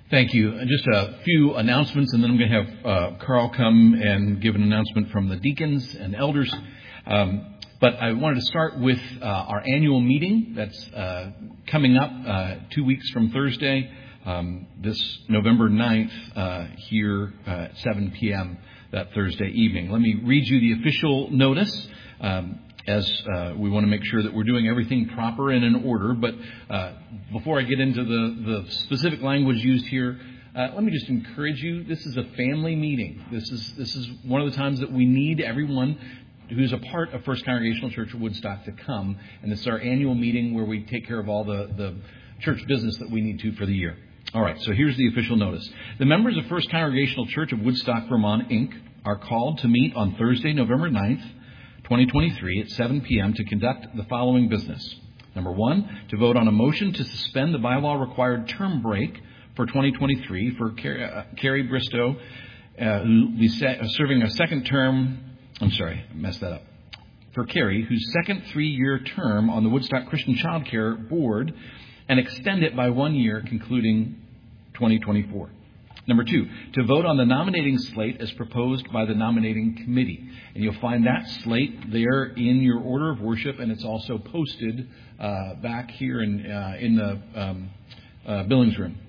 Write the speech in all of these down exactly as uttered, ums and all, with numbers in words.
Thank you. And just a few announcements, and then I'm going to have uh, Carl come and give an announcement from the deacons and elders. Um, but I wanted to start with uh, our annual meeting that's uh, coming up uh, two weeks from Thursday, um, this November ninth, uh, here uh, at seven p.m. that Thursday evening. Let me read you the official notice. Um, as uh, we want to make sure that we're doing everything proper and in order. But uh, before I get into the, the specific language used here, uh, let me just encourage you, this is a family meeting. This is this is one of the times that we need everyone who's a part of First Congregational Church of Woodstock to come. And this is our annual meeting where we take care of all the, the church business that we need to for the year. All right, so here's the official notice. The members of First Congregational Church of Woodstock, Vermont, Incorporated are called to meet on Thursday, November ninth, twenty twenty-three at seven p.m. to conduct the following business. Number one, to vote on a motion to suspend the bylaw-required term break for twenty twenty-three for Carrie Bristow, uh, who will be serving a second term. I'm sorry, I messed that up. For Carrie, whose second three-year term on the Woodstock Christian Child Care Board, and extend it by one year, concluding twenty twenty-four. Number two, to vote on the nominating slate as proposed by the nominating committee. And you'll find that slate there in your order of worship, and it's also posted uh, back here in, uh, in the um, uh, Billings room.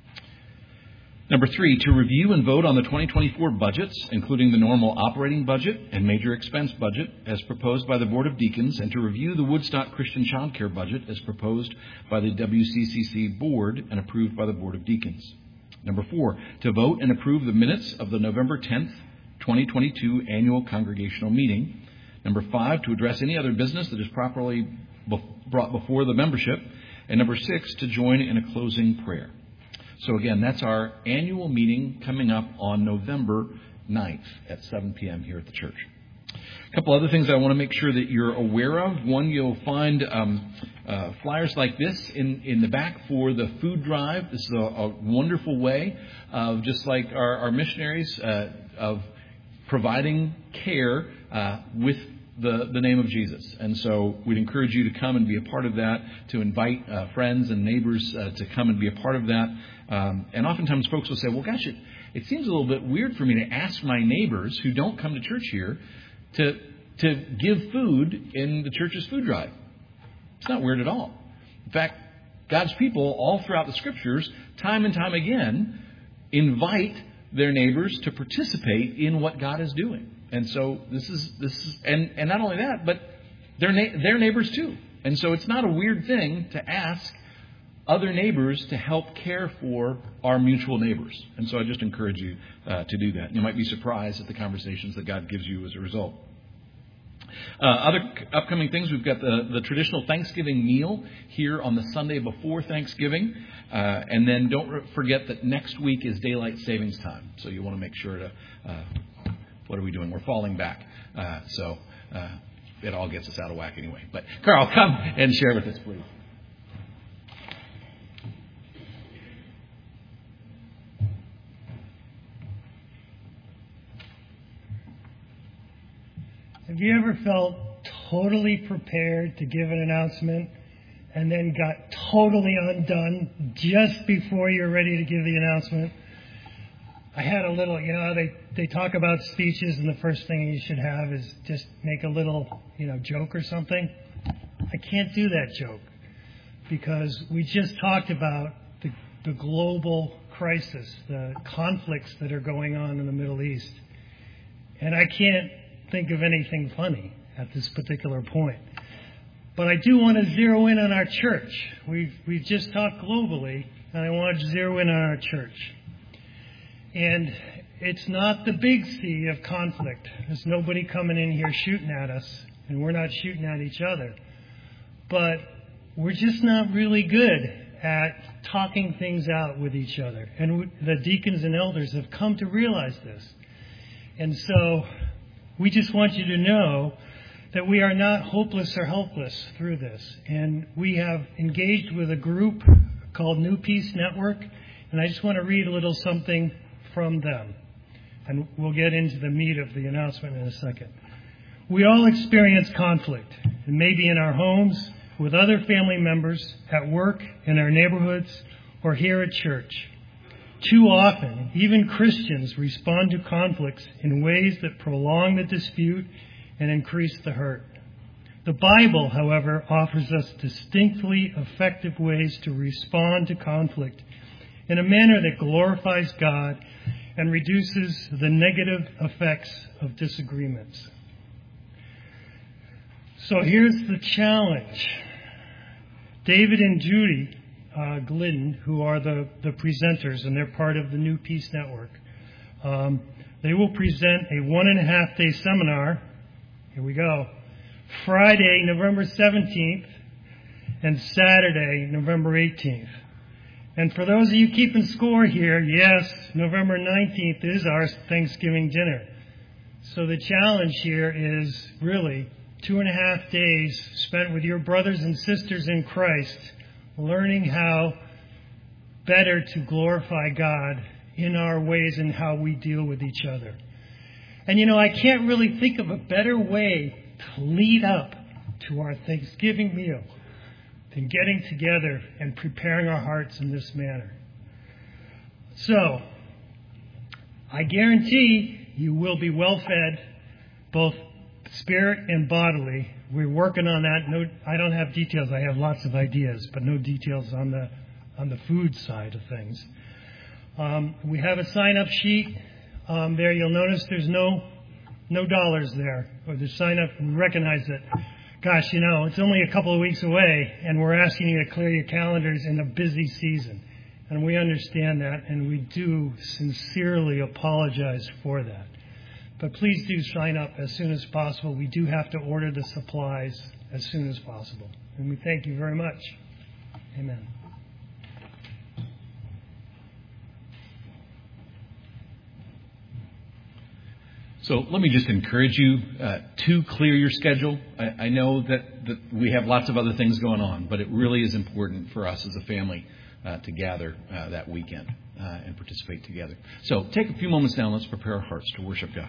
Number three, to review and vote on the twenty twenty-four budgets, including the normal operating budget and major expense budget as proposed by the Board of Deacons, and to review the Woodstock Christian Child Care budget as proposed by the W C C C Board and approved by the Board of Deacons. Number four, to vote and approve the minutes of the November tenth, twenty twenty-two annual congregational meeting. Number five, to address any other business that is properly brought before the membership. And number six, to join in a closing prayer. So again, that's our annual meeting coming up on November ninth at seven p.m. here at the church. A couple other things I want to make sure that you're aware of. One, you'll find um, uh, flyers like this in, in the back for the food drive. This is a, a wonderful way of, just like our, our missionaries, uh, of providing care uh, with the, the name of Jesus. And so we'd encourage you to come and be a part of that, to invite uh, friends and neighbors uh, to come and be a part of that. Um, and oftentimes folks will say, well, gosh, it, it seems a little bit weird for me to ask my neighbors who don't come to church here to to give food in the church's food drive. It's not weird at all. In fact, God's people all throughout the Scriptures, time and time again, invite their neighbors to participate in what God is doing. And so this is this is, and, and not only that, but their na- their neighbors too. And so it's not a weird thing to ask other neighbors to help care for our mutual neighbors. And so I just encourage you uh, to do that. You might be surprised at the conversations that God gives you as a result. Uh, other c- upcoming things, we've got the, the traditional Thanksgiving meal here on the Sunday before Thanksgiving. Uh, and then don't re- forget that next week is daylight savings time. So you want to make sure to, uh, what are we doing? We're falling back. Uh, so uh, it all gets us out of whack anyway. But Carl, come and share with us, please. Have you ever felt totally prepared to give an announcement and then got totally undone just before you're ready to give the announcement? I had a little, you know, they, they talk about speeches and the first thing you should have is just make a little, you know, joke or something. I can't do that joke because we just talked about the, the global crisis, the conflicts that are going on in the Middle East. And I can't think of anything funny at this particular point. But I do want to zero in on our church. We've we've just talked globally, and I want to zero in on our church. And it's not the big C of conflict. There's nobody coming in here shooting at us, and we're not shooting at each other. But we're just not really good at talking things out with each other. And the deacons and elders have come to realize this. And so we just want you to know that we are not hopeless or helpless through this. And we have engaged with a group called New Peace Network. And I just want to read a little something from them. And we'll get into the meat of the announcement in a second. We all experience conflict. It may be in our homes, with other family members, at work, in our neighborhoods, or here at church. Too often, even Christians respond to conflicts in ways that prolong the dispute and increase the hurt. The Bible, however, offers us distinctly effective ways to respond to conflict in a manner that glorifies God and reduces the negative effects of disagreements. So here's the challenge. David and Judy uh, Glidden, who are the, the presenters, and they're part of the New Peace Network, um, they will present a one and a half day seminar. Here we go. Friday, November seventeenth, and Saturday, November eighteenth. And for those of you keeping score here, yes, November nineteenth is our Thanksgiving dinner. So the challenge here is really two and a half days spent with your brothers and sisters in Christ, learning how better to glorify God in our ways and how we deal with each other. And you know, I can't really think of a better way to lead up to our Thanksgiving meal than getting together and preparing our hearts in this manner. So, I guarantee you will be well fed, both spirit and bodily. We're working on that. No, I don't have details. I have lots of ideas, but no details on the on the food side of things. Um, we have a sign-up sheet um, there. You'll notice there's no no dollars there, or the sign-up. We recognize that. Gosh, you know, it's only a couple of weeks away, and we're asking you to clear your calendars in a busy season. And we understand that, and we do sincerely apologize for that. But please do sign up as soon as possible. We do have to order the supplies as soon as possible. And we thank you very much. Amen. So let me just encourage you uh, to clear your schedule. I, I know that, that we have lots of other things going on, but it really is important for us as a family uh, to gather uh, that weekend uh, and participate together. So take a few moments now and let's prepare our hearts to worship God.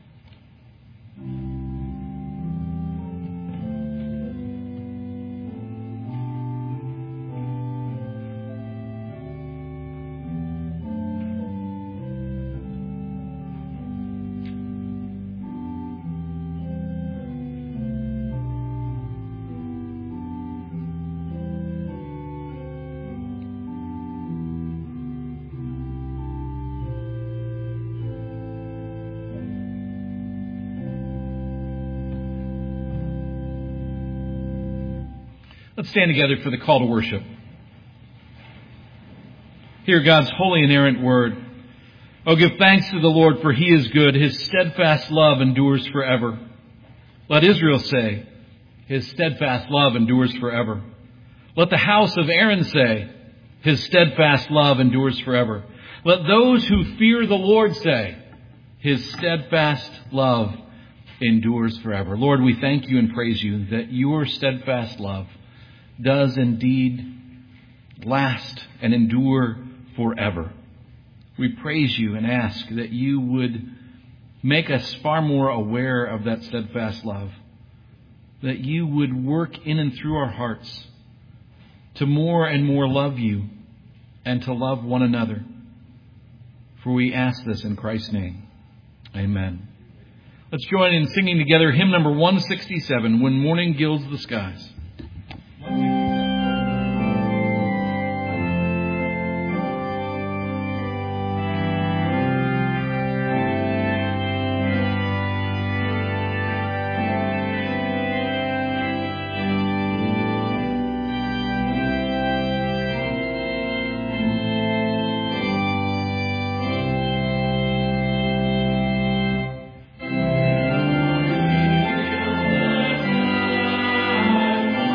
Let's stand together for the call to worship. Hear God's holy and inerrant word. Oh, give thanks to the Lord, for he is good. His steadfast love endures forever. Let Israel say, his steadfast love endures forever. Let the house of Aaron say, his steadfast love endures forever. Let those who fear the Lord say, his steadfast love endures forever. Lord, we thank you and praise you that your steadfast love does indeed last and endure forever. We praise you and ask that you would make us far more aware of that steadfast love, that you would work in and through our hearts to more and more love you and to love one another. For we ask this in Christ's name. Amen. Let's join in singing together hymn number one sixty-seven, When Morning Gilds the Skies. Thank you.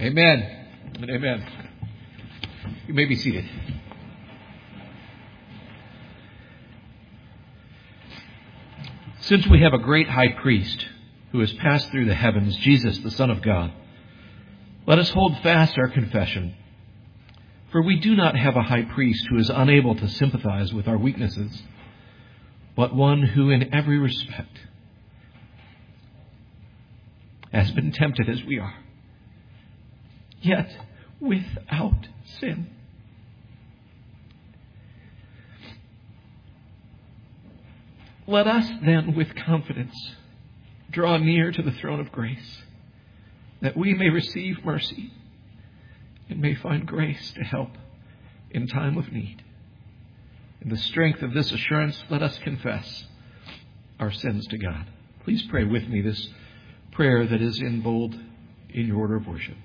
Amen. And amen. You may be seated. Since we have a great high priest who has passed through the heavens, Jesus, the Son of God, let us hold fast our confession. For we do not have a high priest who is unable to sympathize with our weaknesses, but one who in every respect has been tempted as we are, yet without sin. Let us then with confidence draw near to the throne of grace, that we may receive mercy and may find grace to help in time of need. In the strength of this assurance, let us confess our sins to God. Please pray with me this prayer that is in bold in your order of worship.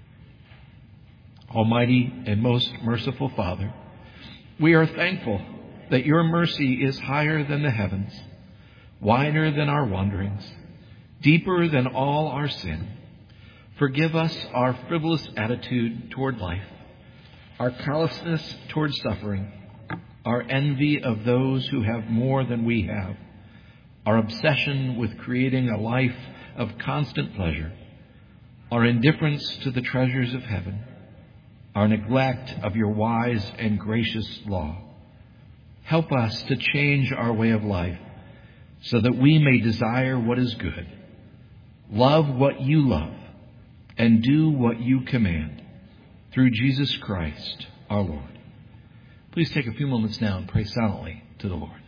Almighty and most merciful Father, we are thankful that your mercy is higher than the heavens, wider than our wanderings, deeper than all our sin. Forgive us our frivolous attitude toward life, our callousness toward suffering, our envy of those who have more than we have, our obsession with creating a life of constant pleasure, our indifference to the treasures of heaven, our neglect of your wise and gracious law. Help us to change our way of life so that we may desire what is good, love what you love, and do what you command. Through Jesus Christ, our Lord. Please take a few moments now and pray silently to the Lord.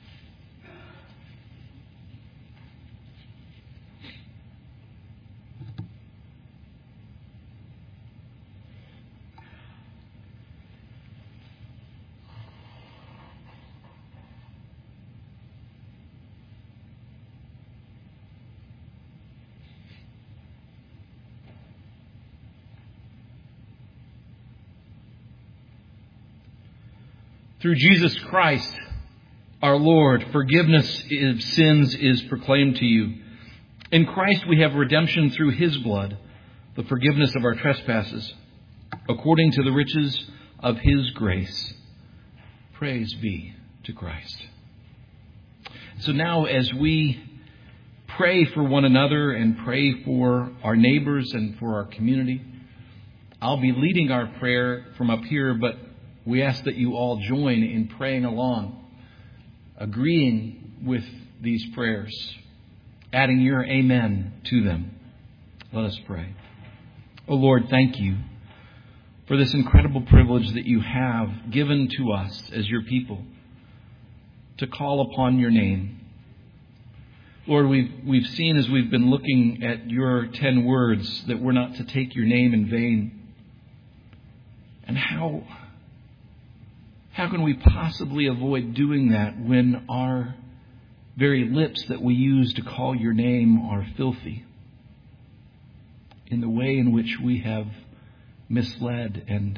Through Jesus Christ, our Lord, forgiveness of sins is proclaimed to you. In Christ we have redemption through his blood, the forgiveness of our trespasses, according to the riches of his grace. Praise be to Christ. So now as we pray for one another and pray for our neighbors and for our community, I'll be leading our prayer from up here, but we ask that you all join in praying along, agreeing with these prayers, adding your amen to them. Let us pray. Oh Lord, thank you for this incredible privilege that you have given to us as your people to call upon your name. Lord, we've, we've seen as we've been looking at your ten words that we're not to take your name in vain. And how... How can we possibly avoid doing that when our very lips that we use to call your name are filthy in the way in which we have misled and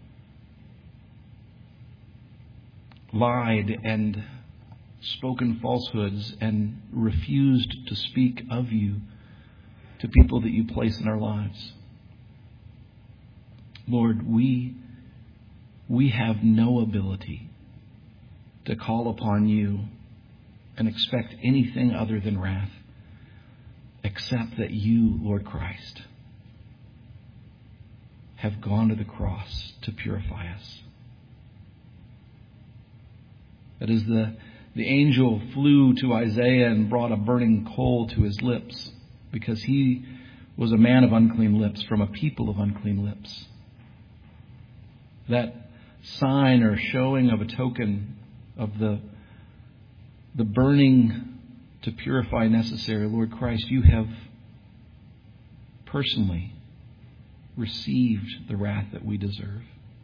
lied and spoken falsehoods and refused to speak of you to people that you place in our lives? Lord, we We have no ability to call upon you and expect anything other than wrath, except that you, Lord Christ, have gone to the cross to purify us. That is, the, the angel flew to Isaiah and brought a burning coal to his lips because he was a man of unclean lips from a people of unclean lips. That sign or showing of a token of the, the burning to purify necessary, Lord Christ, you have personally received the wrath that we deserve,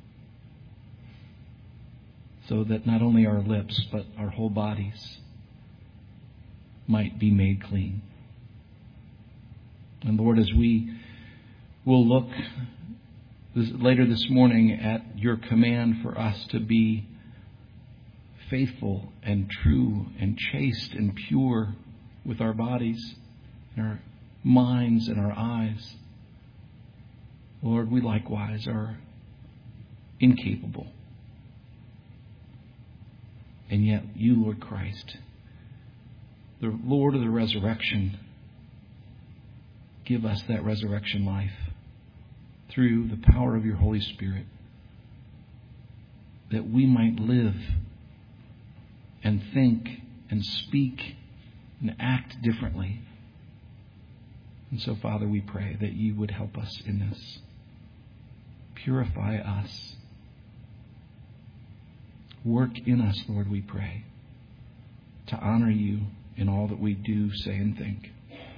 so that not only our lips but our whole bodies might be made clean. And Lord, as we will look This, later this morning at your command for us to be faithful and true and chaste and pure with our bodies and our minds and our eyes. Lord, we likewise are incapable. And yet you, Lord Christ, the Lord of the resurrection, give us that resurrection life through the power of your Holy Spirit, that we might live and think and speak and act differently. And so, Father, we pray that you would help us in this. Purify us. Work in us, Lord, we pray, to honor you in all that we do, say, and think.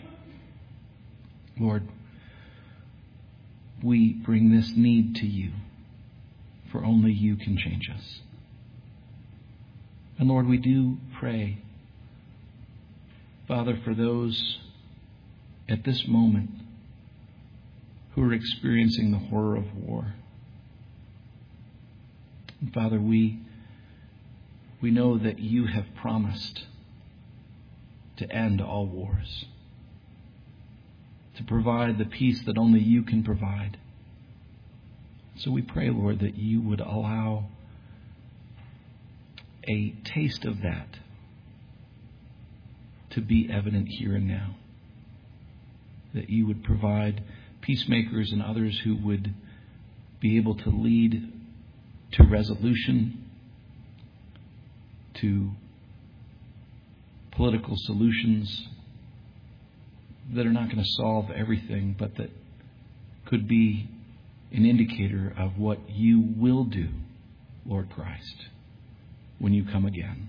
Lord, we bring this need to you, for only you can change us. And Lord, we do pray, Father, for those at this moment who are experiencing the horror of war. And Father, we we know that you have promised to end all wars, to provide the peace that only you can provide. So we pray, Lord, that you would allow a taste of that to be evident here and now. That you would provide peacemakers and others who would be able to lead to resolution, to political solutions that are not going to solve everything, but that could be an indicator of what you will do, Lord Christ, when you come again.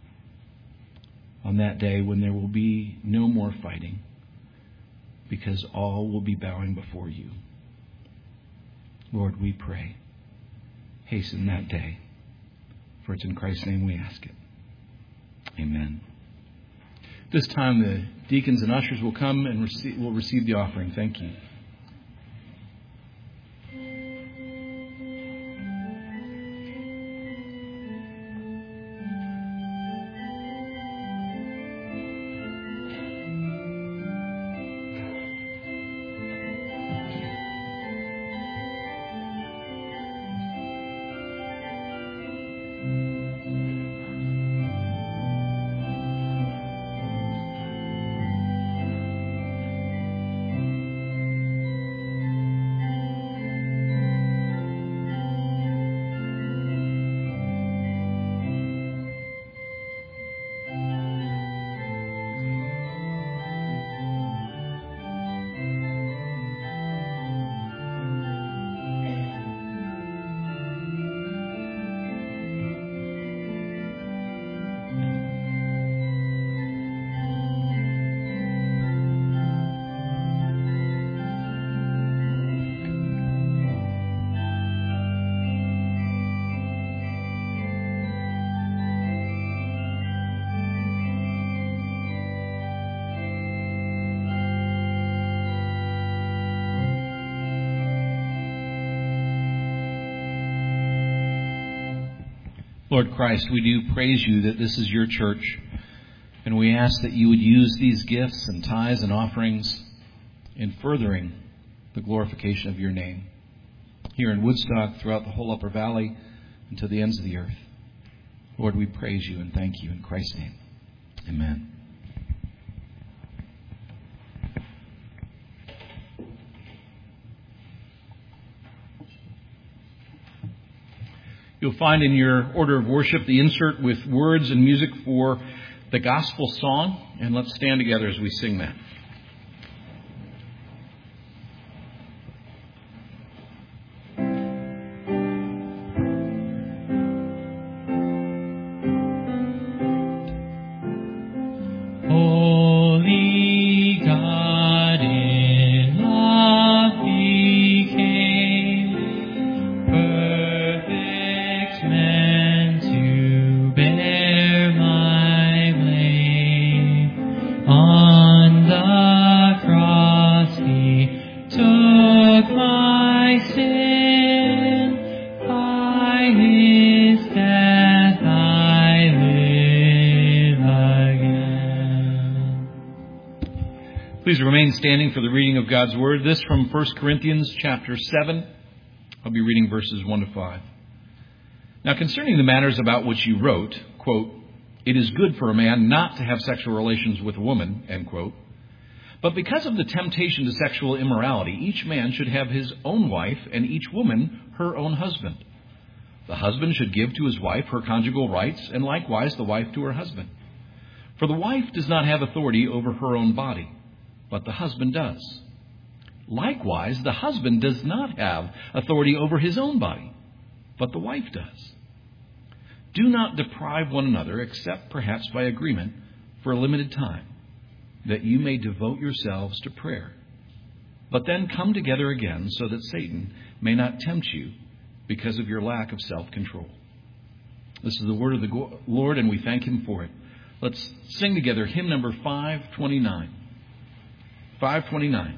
On that day when there will be no more fighting, because all will be bowing before you. Lord, we pray, hasten that day, for it's in Christ's name we ask it. Amen. This time the deacons and ushers will come and receive, will receive the offering. Thank you. Lord Christ, we do praise you that this is your church, and we ask that you would use these gifts and tithes and offerings in furthering the glorification of your name here in Woodstock, throughout the whole Upper Valley, and to the ends of the earth. Lord, we praise you and thank you in Christ's name. Amen. You'll find in your order of worship the insert with words and music for the gospel song. And let's stand together as we sing that. Holy God in love became perfect man to bear my blame on the remain standing for the reading of God's Word. This from First Corinthians chapter seven. I'll be reading verses one to five. Now, concerning the matters about which you wrote, quote, "It is good for a man not to have sexual relations with a woman," end quote. But because of the temptation to sexual immorality, each man should have his own wife and each woman her own husband. The husband should give to his wife her conjugal rights, and likewise the wife to her husband. For the wife does not have authority over her own body, but the husband does. Likewise, the husband does not have authority over his own body, but the wife does. Do not deprive one another, except perhaps by agreement, for a limited time, that you may devote yourselves to prayer. But then come together again, so that Satan may not tempt you because of your lack of self-control. This is the word of the Lord, and we thank Him for it. Let's sing together hymn number five twenty-nine. five twenty-nine.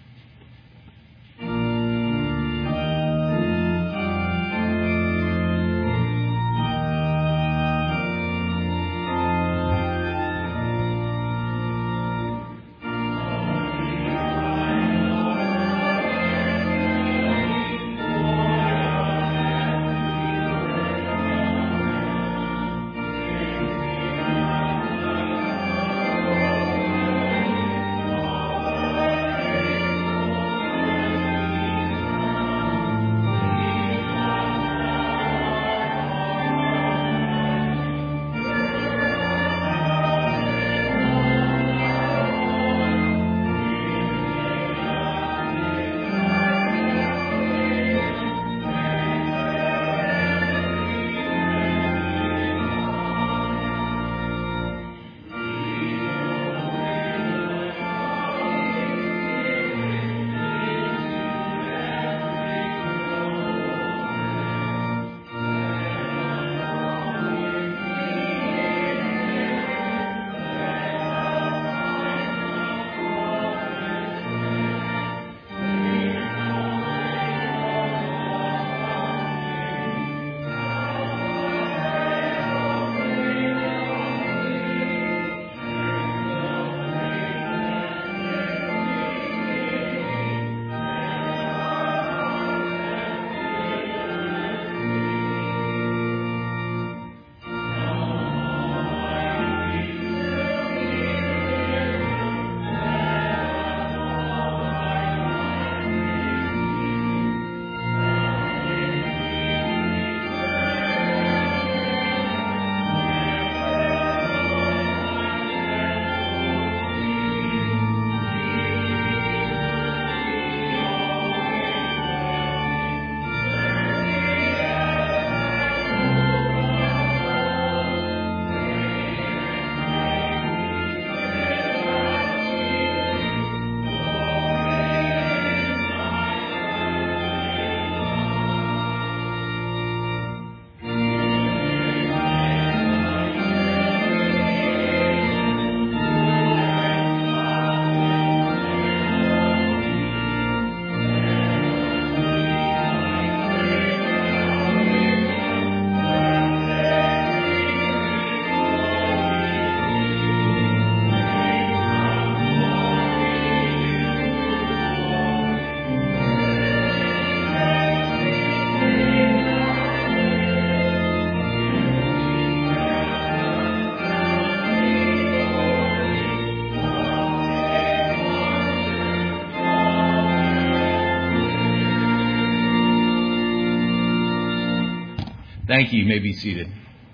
Thank you. You may be seated.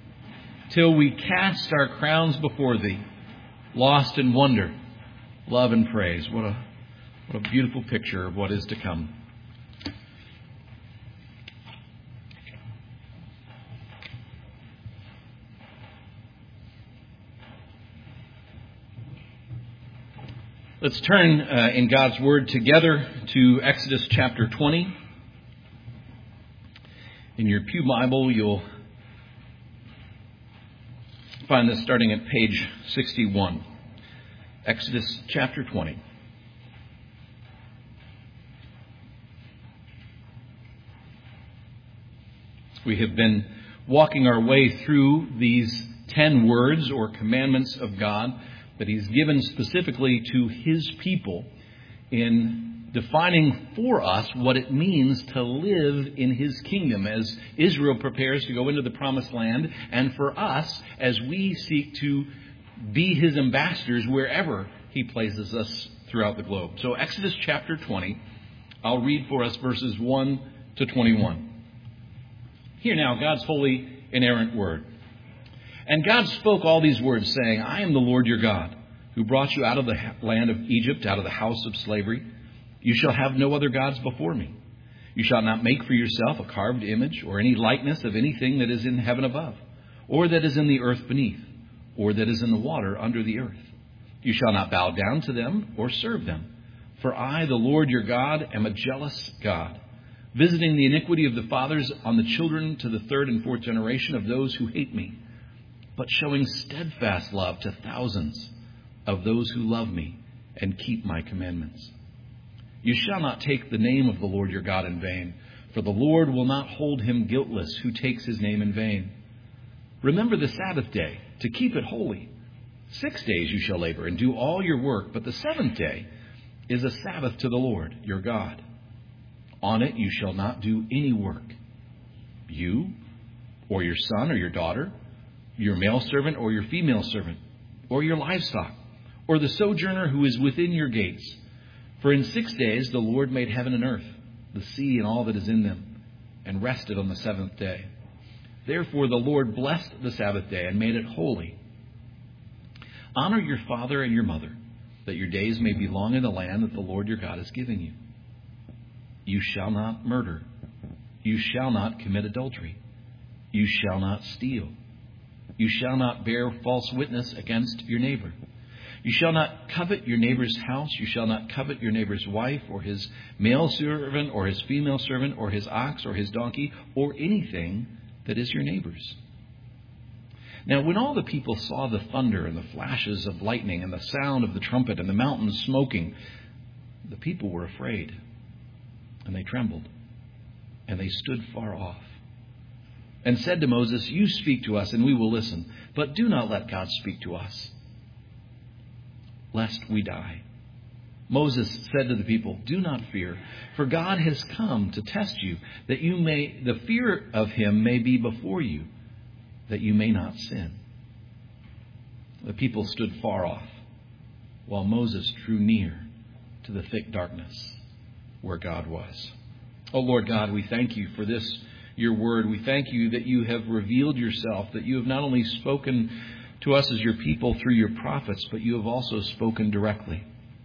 Till we cast our crowns before Thee, lost in wonder, love, and praise. What a, what a beautiful picture of what is to come. Let's turn uh, in God's Word together to Exodus chapter twenty. In your Pew Bible, you'll find this starting at page sixty-one. Exodus chapter twenty. We have been walking our way through these ten words or commandments of God that He's given specifically to His people in defining for us what it means to live in His kingdom as Israel prepares to go into the promised land, and for us as we seek to be His ambassadors wherever He places us throughout the globe. So Exodus chapter twenty, I'll read for us verses one to twenty-one. Hear now God's holy, inerrant word. And God spoke all these words, saying, I am the Lord your God, who brought you out of the land of Egypt, out of the house of slavery. You shall have no other gods before me. You shall not make for yourself a carved image or any likeness of anything that is in heaven above, or that is in the earth beneath, or that is in the water under the earth. You shall not bow down to them or serve them. For I, the Lord your God, am a jealous God, visiting the iniquity of the fathers on the children to the third and fourth generation of those who hate me, but showing steadfast love to thousands of those who love me and keep my commandments. You shall not take the name of the Lord your God in vain, for the Lord will not hold him guiltless who takes his name in vain. Remember the Sabbath day, to keep it holy. Six days you shall labor and do all your work, but the seventh day is a Sabbath to the Lord your God. On it you shall not do any work, you or your son or your daughter, your male servant or your female servant, or your livestock, or the sojourner who is within your gates. For in six days the Lord made heaven and earth, the sea and all that is in them, and rested on the seventh day. Therefore the Lord blessed the Sabbath day and made it holy. Honor your father and your mother, that your days may be long in the land that the Lord your God is giving you. You shall not murder. You shall not commit adultery. You shall not steal. You shall not bear false witness against your neighbor. You shall not covet your neighbor's house. You shall not covet your neighbor's wife, or his male servant, or his female servant, or his ox, or his donkey, or anything that is your neighbor's. Now, when all the people saw the thunder and the flashes of lightning and the sound of the trumpet and the mountains smoking, the people were afraid, and they trembled, and they stood far off, and said to Moses, You speak to us, and we will listen, but do not let God speak to us, lest we die. Moses said to the people, Do not fear, for God has come to test you, that you may the fear of him may be before you, that you may not sin. The people stood far off, while Moses drew near to the thick darkness where God was. Oh Lord God, we thank you for this, your word. We thank you that you have revealed yourself, that you have not only spoken to us as your people through your prophets, but you have also spoken directly.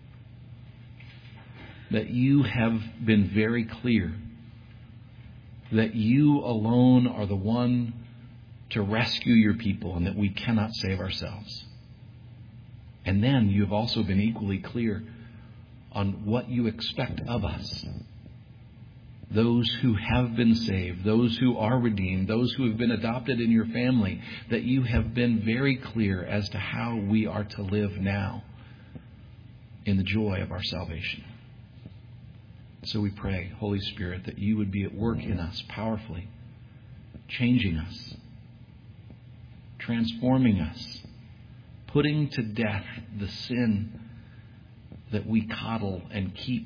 That you have been very clear that you alone are the one to rescue your people, and that we cannot save ourselves. And then you have also been equally clear on what you expect of us. Those who have been saved, those who are redeemed, those who have been adopted in your family, that you have been very clear as to how we are to live now in the joy of our salvation. So we pray, Holy Spirit, that you would be at work in us powerfully, changing us, transforming us, putting to death the sin that we coddle and keep.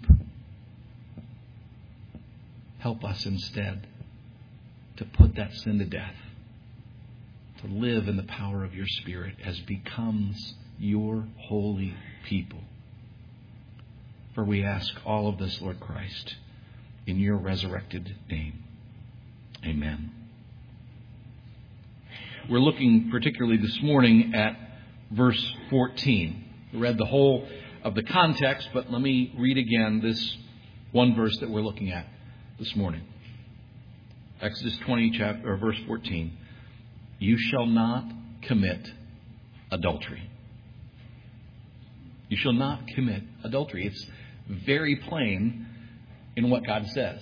Help us instead to put that sin to death, to live in the power of your Spirit as becomes your holy people. For we ask all of this, Lord Christ, in your resurrected name. Amen. We're looking particularly this morning at verse fourteen. We read the whole of the context, but let me read again this one verse that we're looking at this morning. Exodus twenty, chapter, or verse fourteen. You shall not commit adultery. You shall not commit adultery. It's very plain in what God says.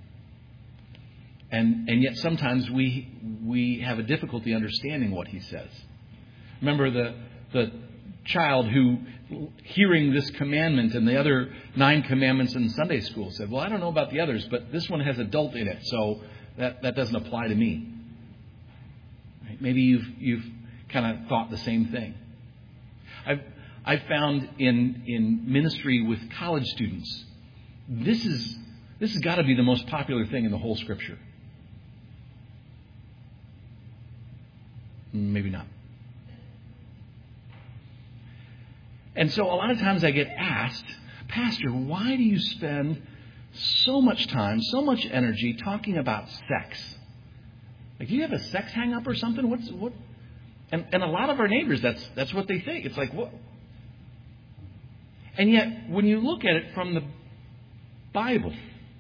And and yet sometimes we we have a difficulty understanding what he says. Remember the the child who, hearing this commandment and the other nine commandments in Sunday school, said, well, I don't know about the others, but this one has adult in it, so that, that doesn't apply to me. Right? Maybe you've you've kind of thought the same thing. I've I've found in, in ministry with college students, this is this has got to be the most popular thing in the whole Scripture. Maybe not. And so a lot of times I get asked, Pastor, why do you spend so much time, so much energy talking about sex? Like, do you have a sex hang up or something? What's what? And and a lot of our neighbors, that's that's what they think. It's like, what? And yet, when you look at it from the Bible,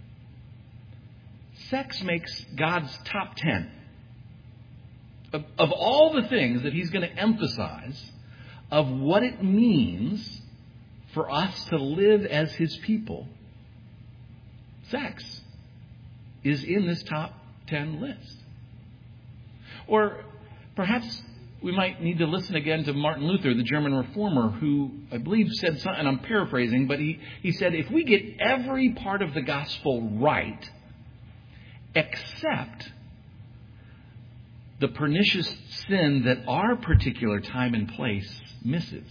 sex makes God's top ten. Of, of all the things that He's going to emphasize of what it means for us to live as His people, sex is in this top ten list. Or perhaps we might need to listen again to Martin Luther, the German reformer, who I believe said something, and I'm paraphrasing, but he, he said, if we get every part of the gospel right, except the pernicious sin that our particular time and place misses,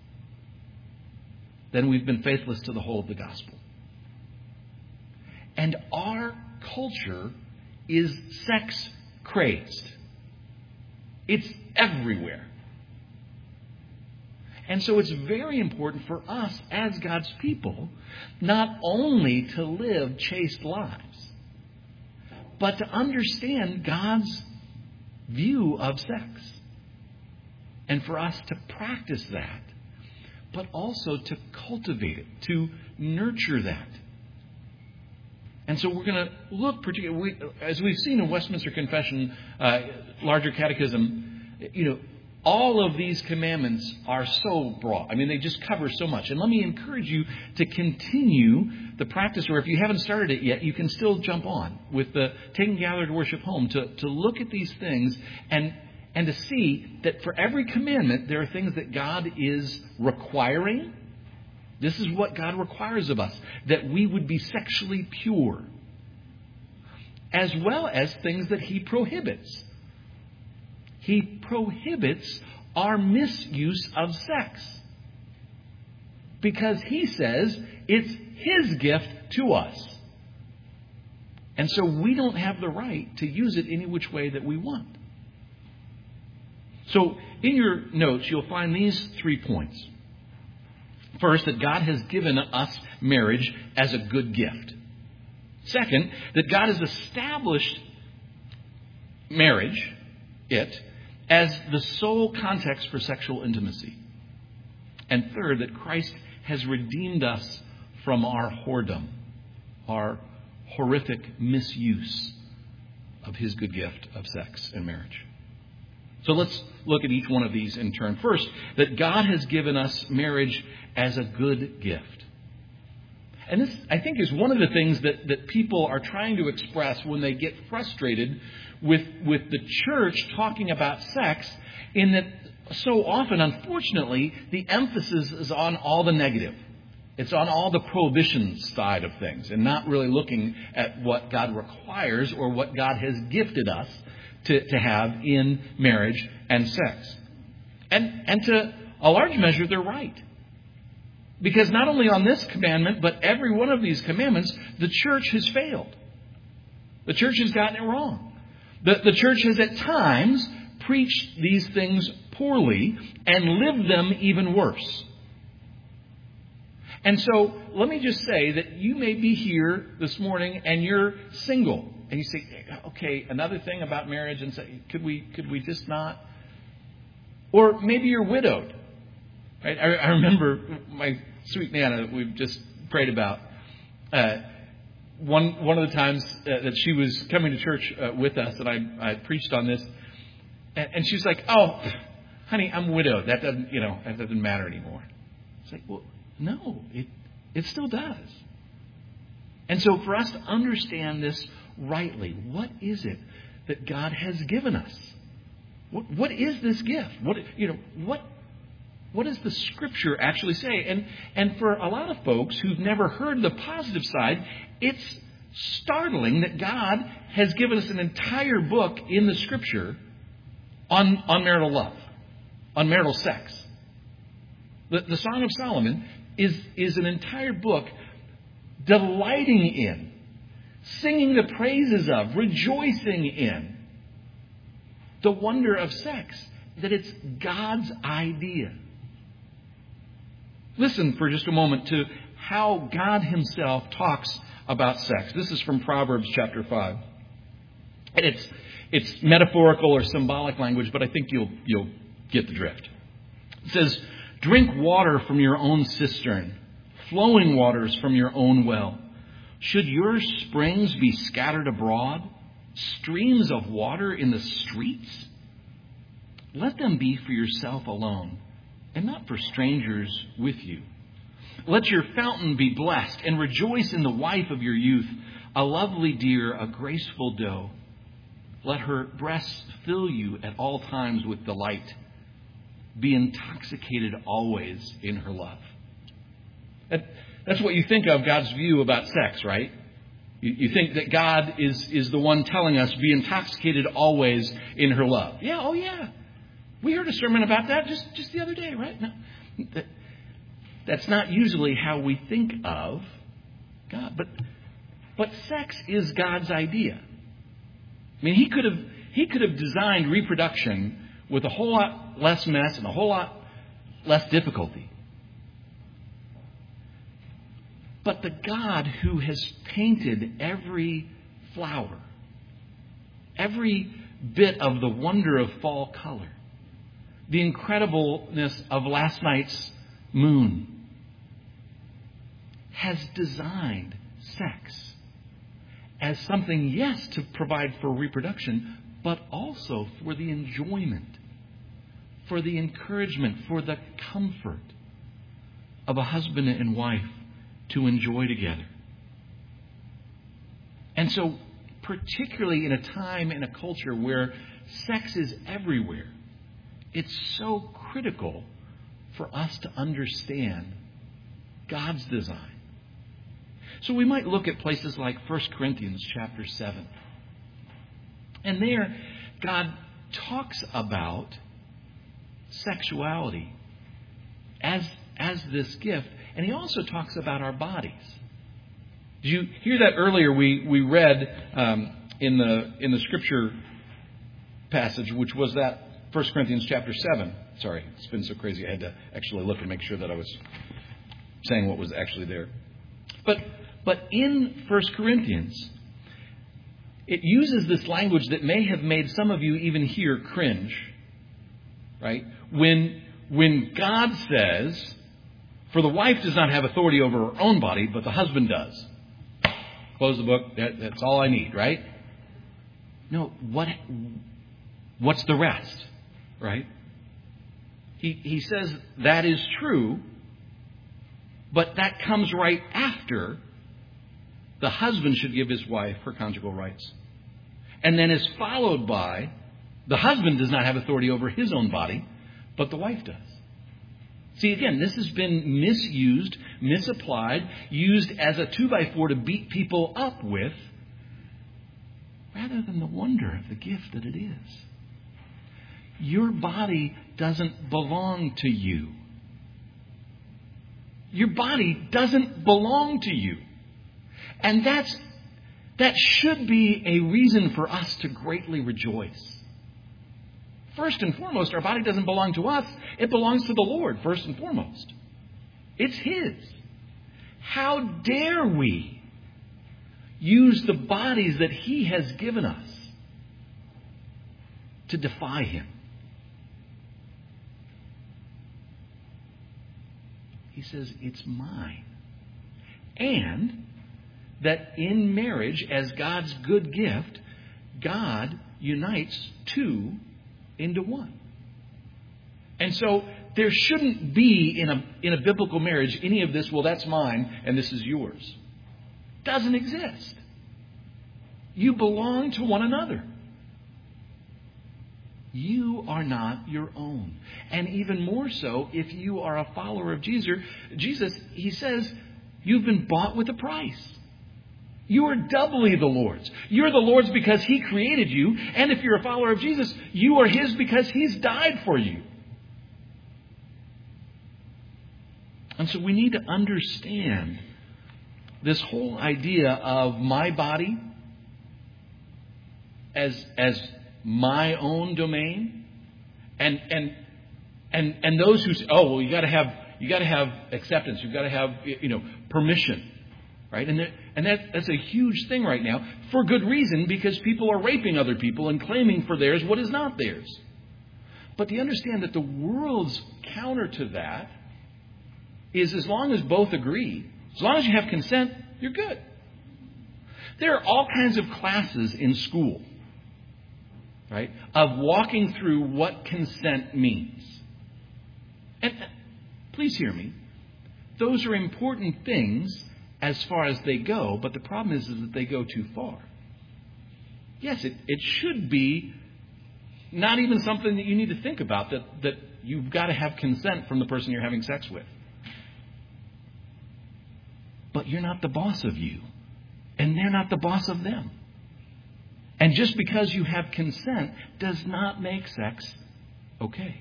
then we've been faithless to the whole of the gospel. And our culture is sex crazed. It's everywhere. And so it's very important for us as God's people not only to live chaste lives, but to understand God's view of sex. And for us to practice that, but also to cultivate it, to nurture that. And so we're going to look particularly, as we've seen in Westminster Confession, uh, larger catechism, you know, all of these commandments are so broad. I mean, they just cover so much. And let me encourage you to continue the practice, or if you haven't started it yet, you can still jump on with the Taking Gather to Worship Home to, to look at these things and and to see that for every commandment, there are things that God is requiring. This is what God requires of us, that we would be sexually pure, as well as things that He prohibits. He prohibits our misuse of sex, because He says it's His gift to us. And so we don't have the right to use it any which way that we want. So in your notes, you'll find these three points. First, that God has given us marriage as a good gift. Second, that God has established marriage, it, as the sole context for sexual intimacy. And third, that Christ has redeemed us from our whoredom, our horrific misuse of His good gift of sex and marriage. So let's look at each one of these in turn. First, that God has given us marriage as a good gift. And this, I think, is one of the things that, that people are trying to express when they get frustrated with, with the church talking about sex, in that so often, unfortunately, the emphasis is on all the negative. It's on all the prohibition side of things, and not really looking at what God requires or what God has gifted us to, to have in marriage and sex. And, and to a large measure, they're right. Because not only on this commandment, but every one of these commandments, the church has failed. The church has gotten it wrong. The, the church has at times preached these things poorly and lived them even worse. And so let me just say that you may be here this morning and you're single. And you say, okay, another thing about marriage, and say, could we could we just not? Or maybe you're widowed. Right? I, I remember my sweet Nana, we've just prayed about. Uh, one one of the times uh, that she was coming to church uh, with us, and I, I preached on this, and, and she was like, "Oh, honey, I'm widowed. That doesn't, you know, that doesn't matter anymore." It's like, well, no, it it still does. And so, for us to understand this rightly, what is it that God has given us? What what is this gift? What you know what? What does the Scripture actually say? And and for a lot of folks who've never heard the positive side, it's startling that God has given us an entire book in the Scripture on, on marital love, on marital sex. The, the Song of Solomon is, is an entire book delighting in, singing the praises of, rejoicing in the wonder of sex, that it's God's idea. Listen for just a moment to how God himself talks about sex. This is from Proverbs chapter five. And it's it's metaphorical or symbolic language, but I think you'll you'll get the drift. It says, "Drink water from your own cistern, flowing waters from your own well. Should your springs be scattered abroad, streams of water in the streets? Let them be for yourself alone, and not for strangers with you. Let your fountain be blessed, and rejoice in the wife of your youth, a lovely deer, a graceful doe. Let her breasts fill you at all times with delight. Be intoxicated always in her love." That, that's what you think of God's view about sex, right? You, you think that God is, is the one telling us, be intoxicated always in her love. Yeah, oh yeah. We heard a sermon about that just, just the other day, right? No, that, that's not usually how we think of God. But, but sex is God's idea. I mean, he could have he could have designed reproduction with a whole lot less mess and a whole lot less difficulty. But the God who has painted every flower, every bit of the wonder of fall color, the incredibleness of last night's moon, has designed sex as something, yes, to provide for reproduction, but also for the enjoyment, for the encouragement, for the comfort of a husband and wife to enjoy together. And so, particularly in a time, in a culture where sex is everywhere, it's so critical for us to understand God's design. So we might look at places like First Corinthians chapter seven. And there, God talks about sexuality as, as this gift. And he also talks about our bodies. Did you hear that earlier? We, we read um, in the in the scripture passage, which was that First Corinthians chapter seven. Sorry, it's been so crazy. I had to actually look and make sure that I was saying what was actually there. But But in First Corinthians, it uses this language that may have made some of you even here cringe. Right? When, when God says, "For the wife does not have authority over her own body, but the husband does." Close the book. That, that's all I need, right? No, what, what's the rest? Right? He, he says that is true, but that comes right after the husband should give his wife her conjugal rights. And then is followed by, the husband does not have authority over his own body, but the wife does. See, again, this has been misused, misapplied, used as a two-by-four to beat people up with, rather than the wonder of the gift that it is. Your body doesn't belong to you. Your body doesn't belong to you. And that's that should be a reason for us to greatly rejoice. First and foremost, our body doesn't belong to us. It belongs to the Lord, first and foremost. It's His. How dare we use the bodies that He has given us to defy Him? He says, it's mine. And that in marriage, as God's good gift, God unites two into one. And so there shouldn't be in a in a biblical marriage any of this, well, that's mine and this is yours. Doesn't exist. You belong to one another. You are not your own. And even more so, if you are a follower of Jesus, Jesus, He says, you've been bought with a price. You are doubly the Lord's. You're the Lord's because He created you. And if you're a follower of Jesus, you are His because He's died for you. And so we need to understand this whole idea of my body as as my own domain, and and and and those who say, oh well, you got to have you got to have acceptance, you've got to have you know permission, right? And that, and that that's a huge thing right now for good reason, because people are raping other people and claiming for theirs what is not theirs. But do you understand that the world's counter to that is, as long as both agree, as long as you have consent, you're good. There are all kinds of classes in school, right, of walking through what consent means. And please hear me. Those are important things as far as they go, but the problem is, is that they go too far. Yes, it, it should be not even something that you need to think about, that, that you've got to have consent from the person you're having sex with. But you're not the boss of you, and they're not the boss of them. And just because you have consent does not make sex okay.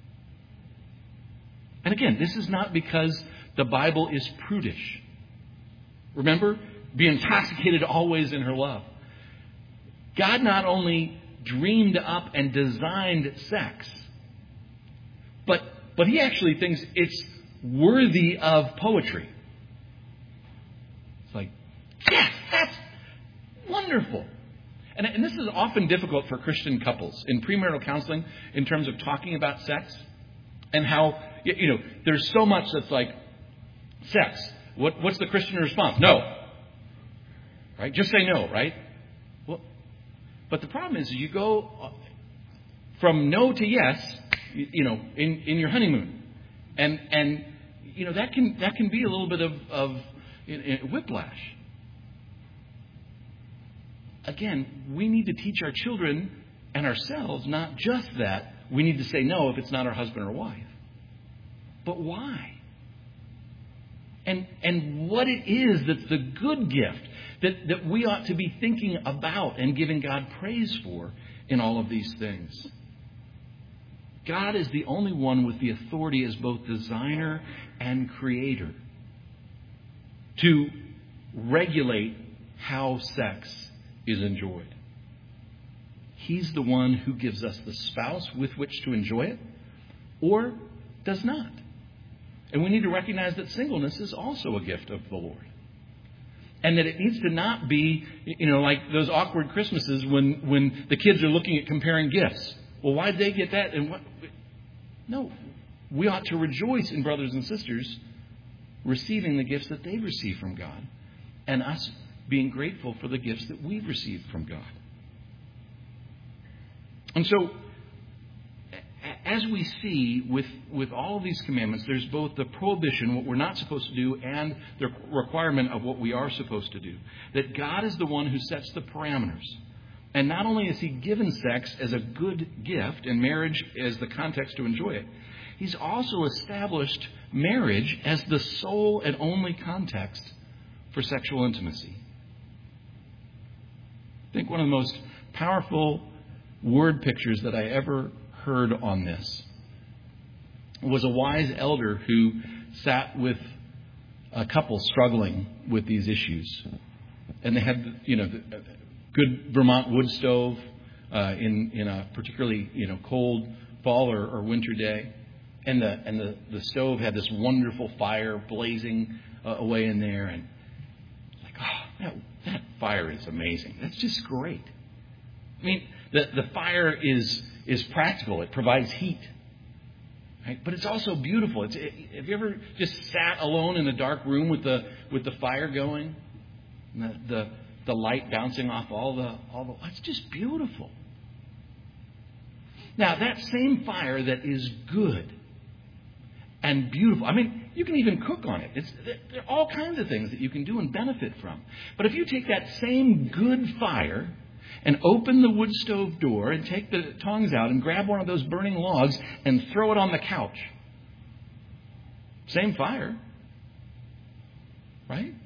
And again, this is not because the Bible is prudish. Remember, be intoxicated always in her love. God not only dreamed up and designed sex, but but He actually thinks it's worthy of poetry. It's like, yes, that's wonderful. And, and this is often difficult for Christian couples in premarital counseling in terms of talking about sex, and how, you know, there's so much that's like, sex. What, what's the Christian response? No. Right? Just say no, right? Well, but the problem is you go from no to yes, you, you know, in, in your honeymoon. And, and, you know, that can, that can be a little bit of, of in, in whiplash. Again, we need to teach our children and ourselves not just that we need to say no if it's not our husband or wife, but why? And and what it is that's the good gift that, that we ought to be thinking about and giving God praise for in all of these things. God is the only one with the authority as both designer and creator to regulate how sex is enjoyed. He's the one who gives us the spouse with which to enjoy it, or does not. And we need to recognize that singleness is also a gift of the Lord. And that it needs to not be, you know, like those awkward Christmases when, when the kids are looking at comparing gifts. Well, why did they get that? And what? No, we ought to rejoice in brothers and sisters receiving the gifts that they've received from God, and us being grateful for the gifts that we've received from God. And so, as we see with, with all of these commandments, there's both the prohibition, what we're not supposed to do, and the requirement of what we are supposed to do. That God is the one who sets the parameters. And not only has He given sex as a good gift and marriage as the context to enjoy it, He's also established marriage as the sole and only context for sexual intimacy. I think one of the most powerful word pictures that I ever heard on this was a wise elder who sat with a couple struggling with these issues. And they had, you know, the good Vermont wood stove uh, in in a particularly, you know, cold fall or, or winter day. And the and the, the stove had this wonderful fire blazing uh, away in there. And like, oh, that, that fire is amazing. That's just great. I mean, the, the fire is is practical. It provides heat. Right? But it's also beautiful. It's, it, have you ever just sat alone in a dark room with the with the fire going? And the, the the light bouncing off all the all the it's just beautiful. Now, that same fire that is good and beautiful. I mean, you can even cook on it. It's, there are all kinds of things that you can do and benefit from. But if you take that same good fire and open the wood stove door and take the tongs out and grab one of those burning logs and throw it on the couch, same fire, right?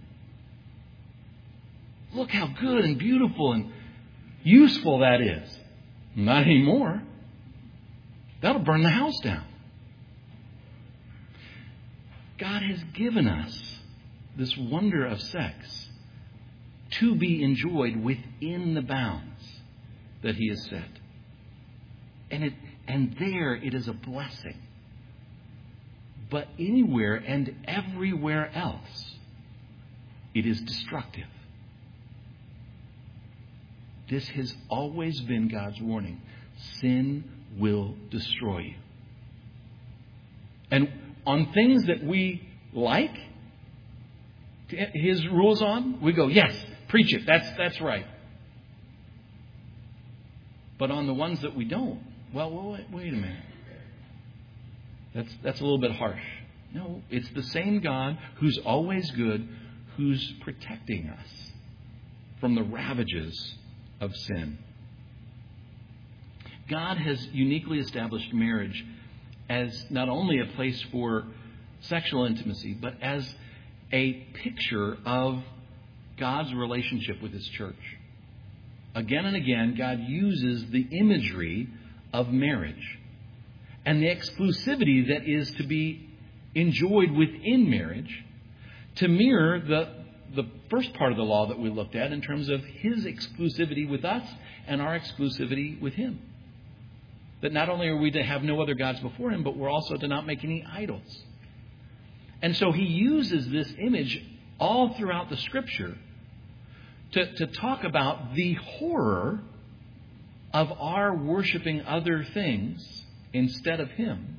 Look how good and beautiful and useful that is. Not anymore. That'll burn the house down. God has given us this wonder of sex to be enjoyed within the bounds that He has set. And it and there it is a blessing. But anywhere and everywhere else, it is destructive. This has always been God's warning. Sin will destroy you. And on things that we like His rules on, we go, yes, preach it. That's that's right. But on the ones that we don't, well, wait, wait a minute. That's that's a little bit harsh. No, it's the same God who's always good, who's protecting us from the ravages of sin. God has uniquely established marriage as not only a place for sexual intimacy, but as a picture of God's relationship with His church. Again and again, God uses the imagery of marriage and the exclusivity that is to be enjoyed within marriage to mirror the, the first part of the law that we looked at in terms of His exclusivity with us and our exclusivity with Him. That not only are we to have no other gods before Him, but we're also to not make any idols. And so He uses this image all throughout the Scripture to, to talk about the horror of our worshiping other things instead of Him,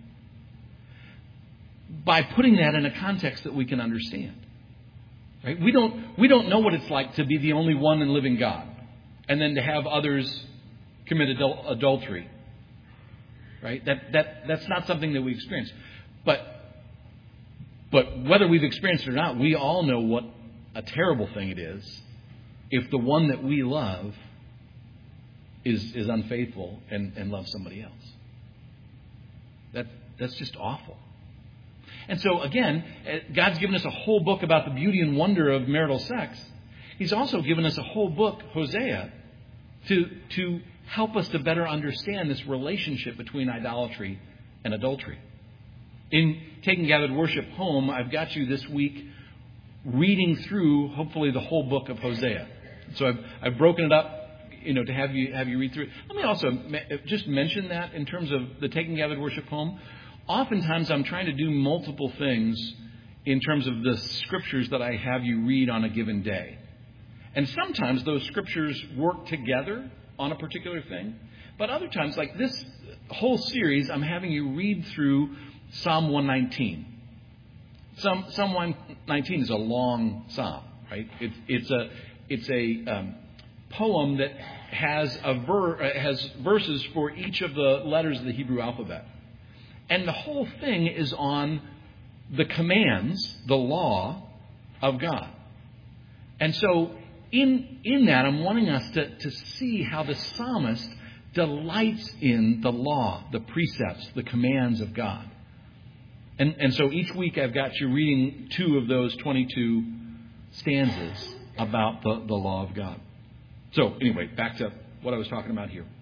by putting that in a context that we can understand. Right? We don't we don't know what it's like to be the only one and living God, and then to have others commit adul- adultery. Right? That that that's not something that we experience. But but whether we've experienced it or not, we all know what a terrible thing it is if the one that we love is is unfaithful and, and loves somebody else. That that's just awful. And so again, God's given us a whole book about the beauty and wonder of marital sex. He's also given us a whole book, Hosea, to to help us to better understand this relationship between idolatry and adultery. In Taking Gathered Worship Home, I've got you this week reading through, hopefully, the whole book of Hosea. So I've, I've broken it up, you know, to have you have you read through it. Let me also just mention that in terms of the Taking Gathered Worship Home. Oftentimes, I'm trying to do multiple things in terms of the scriptures that I have you read on a given day. And sometimes those scriptures work together on a particular thing. But other times, like this whole series, I'm having you read through Psalm one nineteen. Psalm, Psalm one nineteen is a long psalm, right? It's it's a it's a um, poem that has a ver- has verses for each of the letters of the Hebrew alphabet, and the whole thing is on the commands, the law of God. And so, in in that, I'm wanting us to to see how the psalmist delights in the law, the precepts, the commands of God. And, and so each week I've got you reading two of those twenty-two stanzas about the, the law of God. So anyway, back to what I was talking about here.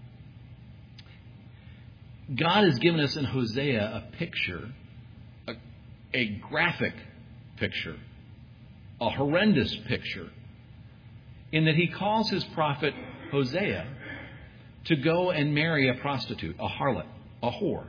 God has given us in Hosea a picture, a, a graphic picture, a horrendous picture, in that He calls His prophet Hosea to go and marry a prostitute, a harlot, a whore,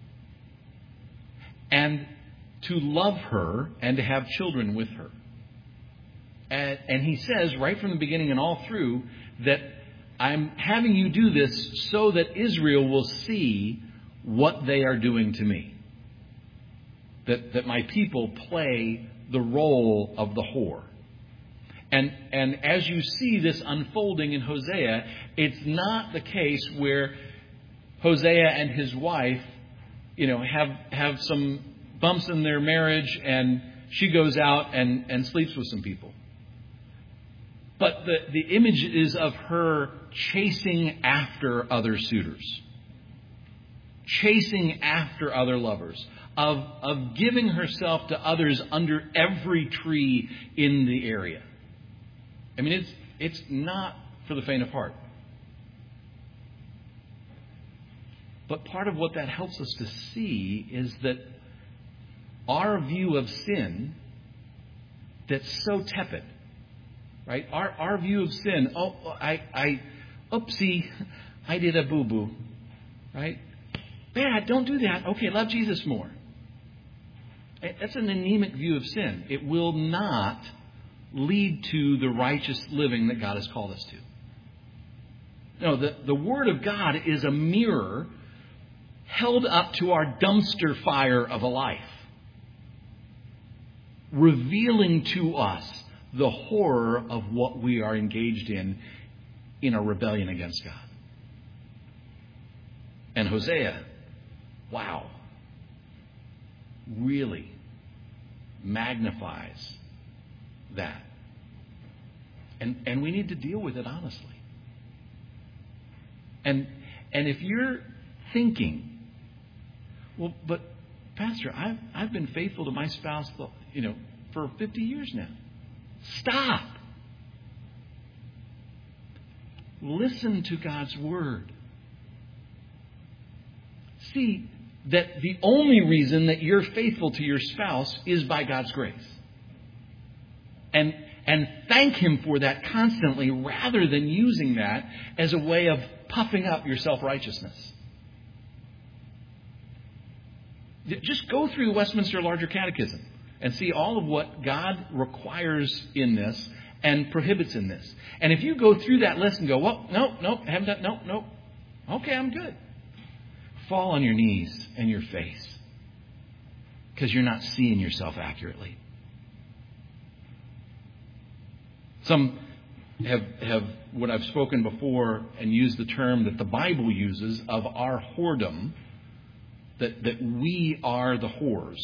and to love her and to have children with her. And, and he says right from the beginning and all through that I'm having you do this so that Israel will see what they are doing to me. That, that my people play the role of the whore. And, and as you see this unfolding in Hosea, it's not the case where Hosea and his wife, you know, have have some bumps in their marriage and she goes out and, and sleeps with some people. But the, the image is of her chasing after other suitors, chasing after other lovers, of, of giving herself to others under every tree in the area. I mean, it's it's not for the faint of heart. But part of what that helps us to see is that our view of sin that's so tepid, right? Our our view of sin, oh, I, I, oopsie, I did a boo-boo, right? Bad, don't do that. Okay, love Jesus more. That's an anemic view of sin. It will not lead to the righteous living that God has called us to. No, the, the Word of God is a mirror held up to our dumpster fire of a life, revealing to us the horror of what we are engaged in in a rebellion against God. And Hosea, wow, really magnifies that. And and we need to deal with it honestly. And and if you're thinking, well, but Pastor, I've I've been faithful to my spouse, you know, for fifty years now. Stop. Listen to God's Word. See that the only reason that you're faithful to your spouse is by God's grace. And and thank Him for that constantly, rather than using that as a way of puffing up your self-righteousness. Just go through the Westminster Larger Catechism and see all of what God requires in this and prohibits in this. And if you go through that list and go, well, no, no, haven't done, no, no, okay, I'm good. Fall on your knees and your face, because you're not seeing yourself accurately. Some have, have what I've spoken before and used the term that the Bible uses of our whoredom, that, that we are the whores.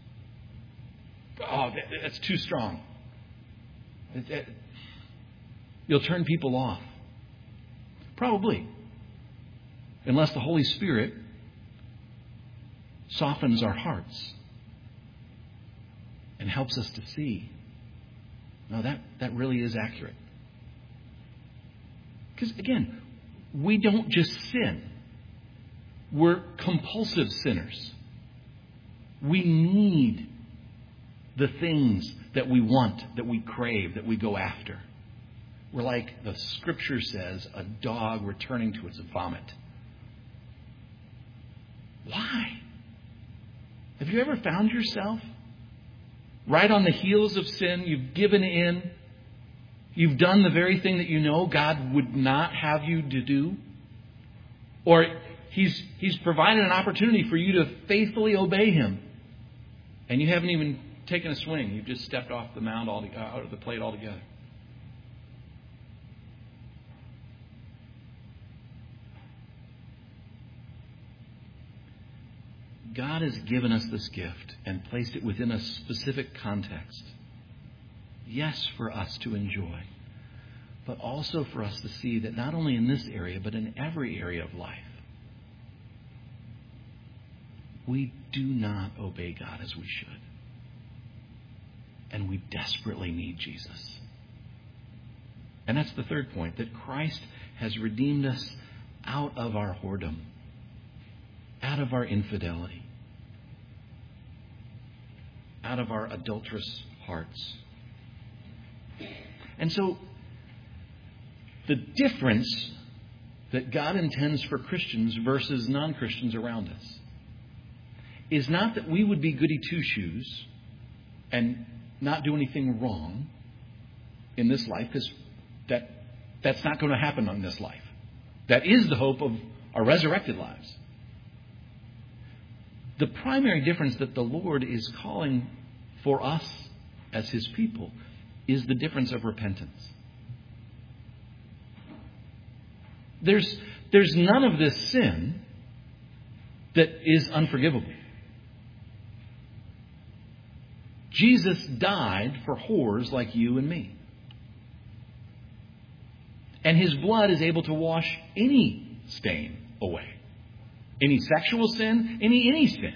Oh, that, that's too strong. That, that, you'll turn people off. Probably. Unless the Holy Spirit softens our hearts and helps us to see. No, that, that really is accurate. Because, again, we don't just sin. We're compulsive sinners. We need the things that we want, that we crave, that we go after. We're like the Scripture says, a dog returning to its vomit. Why? Have you ever found yourself right on the heels of sin? You've given in. You've done the very thing that you know God would not have you to do. Or He's He's provided an opportunity for you to faithfully obey Him, and you haven't even taken a swing. You've just stepped off the mound, all, out of the plate altogether. God has given us this gift and placed it within a specific context. Yes, for us to enjoy, but also for us to see that not only in this area, but in every area of life, we do not obey God as we should. And we desperately need Jesus. And that's the third point, that Christ has redeemed us out of our whoredom, out of our infidelity, out of our adulterous hearts. And so, the difference that God intends for Christians versus non-Christians around us is not that we would be goody two-shoes and not do anything wrong in this life, because that, that's not going to happen in this life. That is the hope of our resurrected lives. The primary difference that the Lord is calling for us as His people is the difference of repentance. There's, there's none of this sin that is unforgivable. Jesus died for whores like you and me. And His blood is able to wash any stain away. Any sexual sin, any any sin.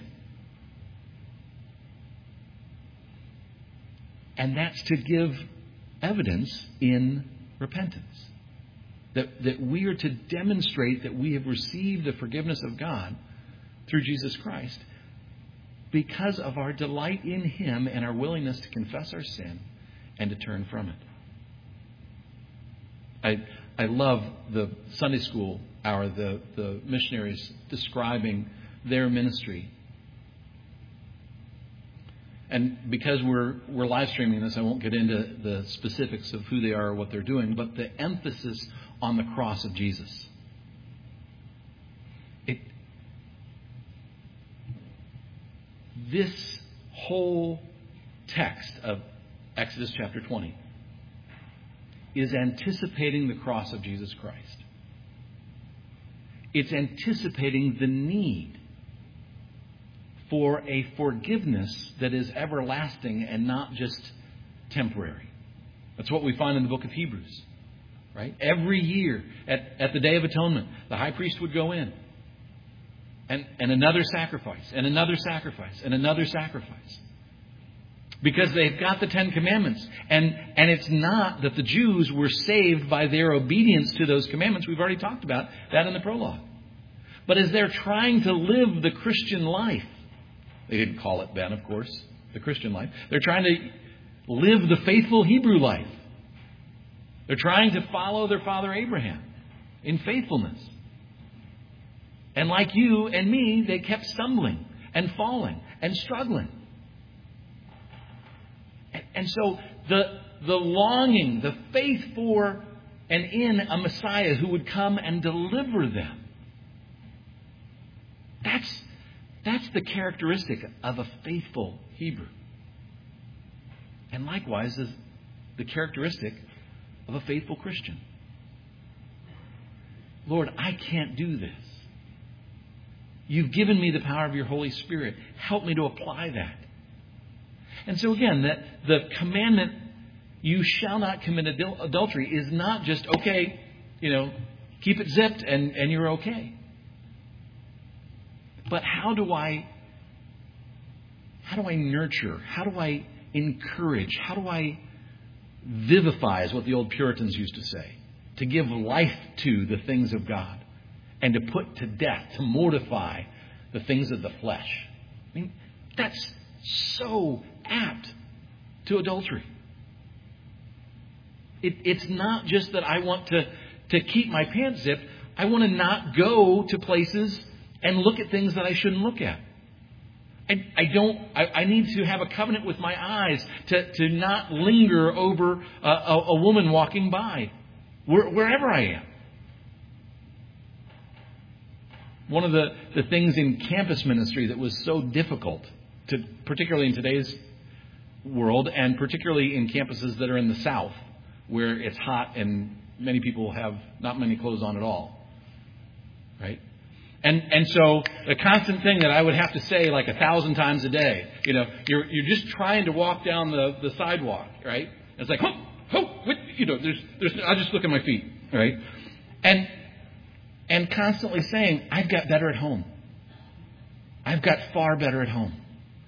And that's to give evidence in repentance. That, that we are to demonstrate that we have received the forgiveness of God through Jesus Christ, because of our delight in Him and our willingness to confess our sin and to turn from it. I I love the Sunday school hour, the, the missionaries describing their ministry. And because we're we're live streaming this, I won't get into the specifics of who they are or what they're doing, but the emphasis on the cross of Jesus. It, this whole text of Exodus chapter twenty is anticipating the cross of Jesus Christ. It's anticipating the need for a forgiveness that is everlasting and not just temporary. That's what we find in the book of Hebrews. Right? Every year at, at the Day of Atonement, the high priest would go in and, and another sacrifice and another sacrifice and another sacrifice. Because they've got the Ten Commandments. And, and it's not that the Jews were saved by their obedience to those commandments. We've already talked about that in the prologue. But as they're trying to live the Christian life, they didn't call it then, of course, the Christian life. They're trying to live the faithful Hebrew life. They're trying to follow their father Abraham in faithfulness. And like you and me, they kept stumbling and falling and struggling. And so the, the longing, the faith for and in a Messiah who would come and deliver them, that's, that's the characteristic of a faithful Hebrew. And likewise is the characteristic of a faithful Christian. Lord, I can't do this. You've given me the power of your Holy Spirit. Help me to apply that. And so again, that the commandment, you shall not commit adul- adultery, is not just, okay, you know, keep it zipped and, and you're okay. But how do I, how do I nurture? How do I encourage? How do I vivify, is what the old Puritans used to say, to give life to the things of God and to put to death, to mortify the things of the flesh? I mean, that's so apt to adultery. It, it's not just that I want to, to keep my pants zipped. I want to not go to places and look at things that I shouldn't look at. I, I don't. I, I need to have a covenant with my eyes to, to not linger over a, a, a woman walking by, where, wherever I am. One of the, the things in campus ministry that was so difficult, to, particularly in today's world, and particularly in campuses that are in the South, where it's hot and many people have not many clothes on at all, right? And and so the constant thing that I would have to say like a thousand times a day, you know, you're you're just trying to walk down the, the sidewalk, right? It's like, oh, oh, what, you know, there's there's I just look at my feet, right? And and constantly saying, I've got better at home. I've got far better at home.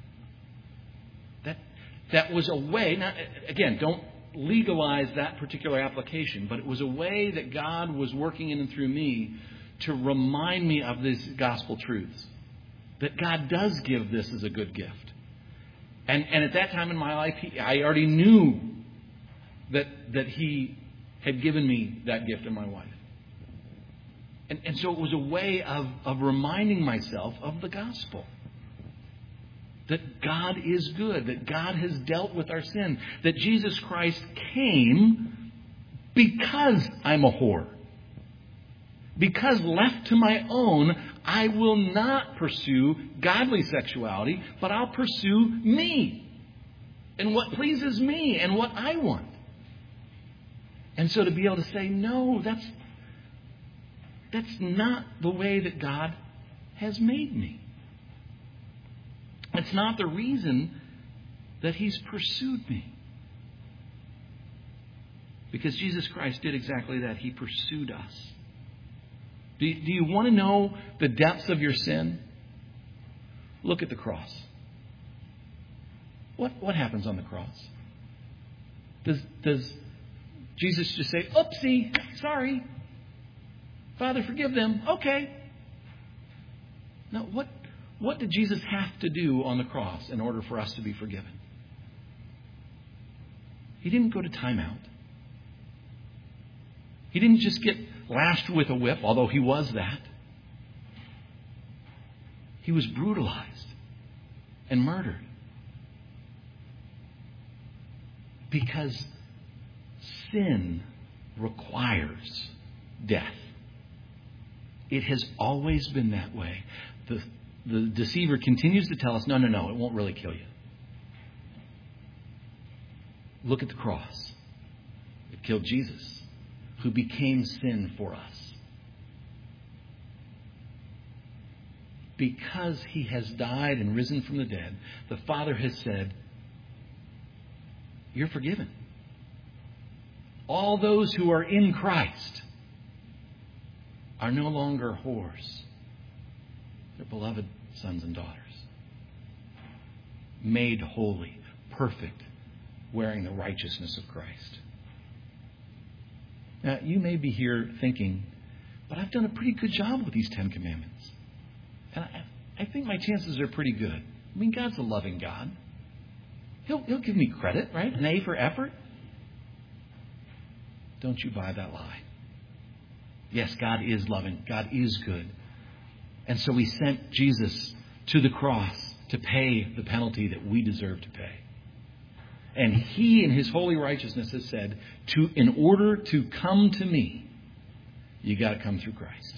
That that was a way. Not again, don't legalize that particular application, but it was a way that God was working in and through me to remind me of these gospel truths. That God does give this as a good gift. And and at that time in my life, he, I already knew that that He had given me that gift in my wife. And, and so it was a way of, of reminding myself of the gospel. That God is good. That God has dealt with our sin. That Jesus Christ came because I'm a whore. Because left to my own, I will not pursue godly sexuality, but I'll pursue me and what pleases me and what I want. And so to be able to say, no, that's that's not the way that God has made me. It's not the reason that He's pursued me. Because Jesus Christ did exactly that. He pursued us. Do you, do you want to know the depths of your sin? Look at the cross. What what happens on the cross? Does does Jesus just say, oopsie, sorry, Father, forgive them. Okay. No, what What did Jesus have to do on the cross in order for us to be forgiven? He didn't go to timeout. He didn't just get lashed with a whip, although he was that. He was brutalized and murdered. Because sin requires death. It has always been that way. The, the deceiver continues to tell us, no, no, no, it won't really kill you. Look at the cross. It killed Jesus, who became sin for us. Because he has died and risen from the dead, the Father has said, you're forgiven. All those who are in Christ are no longer whores. They're beloved sons and daughters. Made holy, perfect, wearing the righteousness of Christ. Now, you may be here thinking, but I've done a pretty good job with these Ten Commandments. And I, I think my chances are pretty good. I mean, God's a loving God. He'll, he'll give me credit, right? An A for effort. Don't you buy that lie. Yes, God is loving. God is good. And so he sent Jesus to the cross to pay the penalty that we deserve to pay. And he, in his holy righteousness, has said, to, in order to come to me, you got to come through Christ.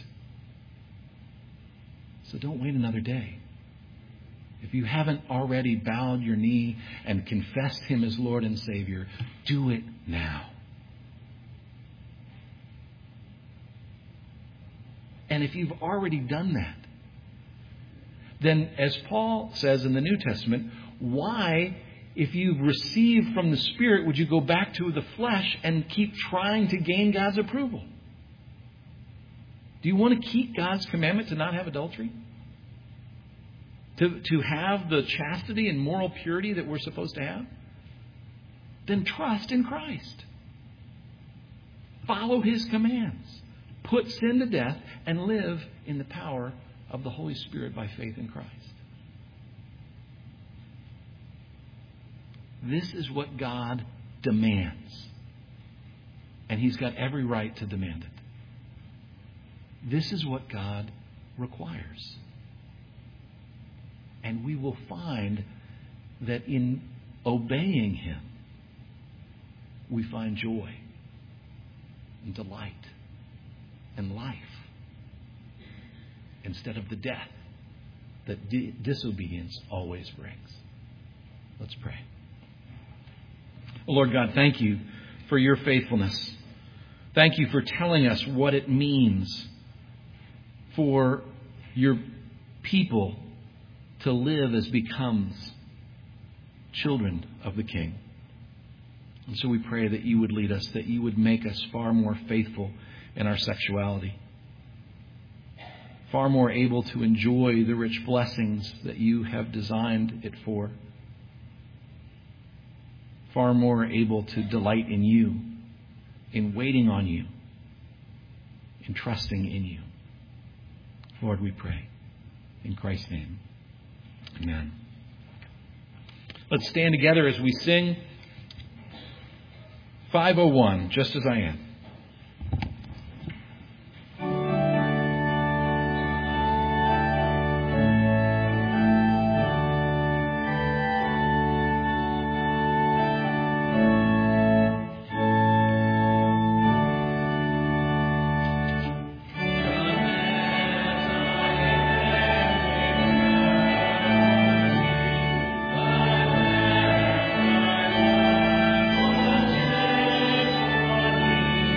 So don't wait another day. If you haven't already bowed your knee and confessed him as Lord and Savior, do it now. And if you've already done that, then as Paul says in the New Testament, why, if you've received from the Spirit, would you go back to the flesh and keep trying to gain God's approval? Do you want to keep God's commandment to not have adultery? To, to have the chastity and moral purity that we're supposed to have? Then trust in Christ. Follow his commands. Put sin to death and live in the power of the Holy Spirit by faith in Christ. This is what God demands. And he's got every right to demand it. This is what God requires. And we will find that in obeying him, we find joy and delight and life instead of the death that di- disobedience always brings. Let's pray. Oh, Lord God, thank you for your faithfulness. Thank you for telling us what it means for your people to live as becomes children of the King. And so we pray that you would lead us, that you would make us far more faithful in our sexuality, far more able to enjoy the rich blessings that you have designed it for, far more able to delight in you, in waiting on you, in trusting in you. Lord, we pray. In Christ's name, amen. Let's stand together as we sing five oh one, Just As I Am. Just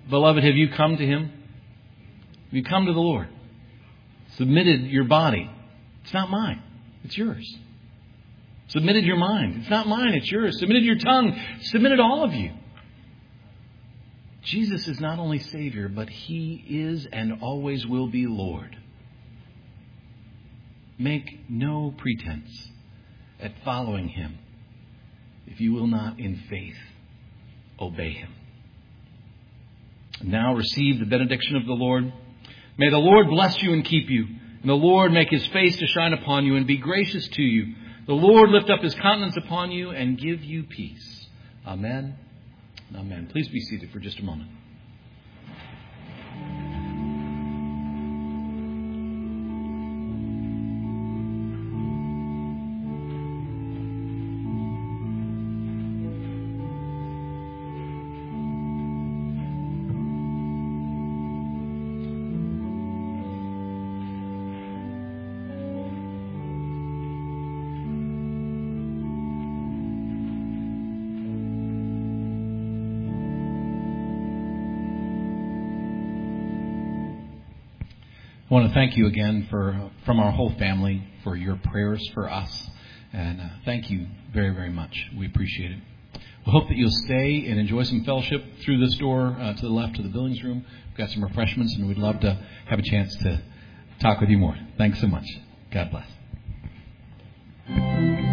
Beloved, have you come to Him? Have you come to the Lord? Submitted your body. It's not mine. It's yours. Submitted your mind. It's not mine. It's yours. Submitted your tongue. Submitted all of you. Jesus is not only Savior, but He is and always will be Lord. Make no pretense at following Him if you will not in faith obey Him. Now receive the benediction of the Lord. May the Lord bless you and keep you. And the Lord make His face to shine upon you and be gracious to you. The Lord lift up His countenance upon you and give you peace. Amen. Amen. Please be seated for just a moment. I want to thank you again for from our whole family for your prayers for us. And uh, thank you very, very much. We appreciate it. We hope that you'll stay and enjoy some fellowship through this door uh, to the left of the billings room. We've got some refreshments, and we'd love to have a chance to talk with you more. Thanks so much. God bless.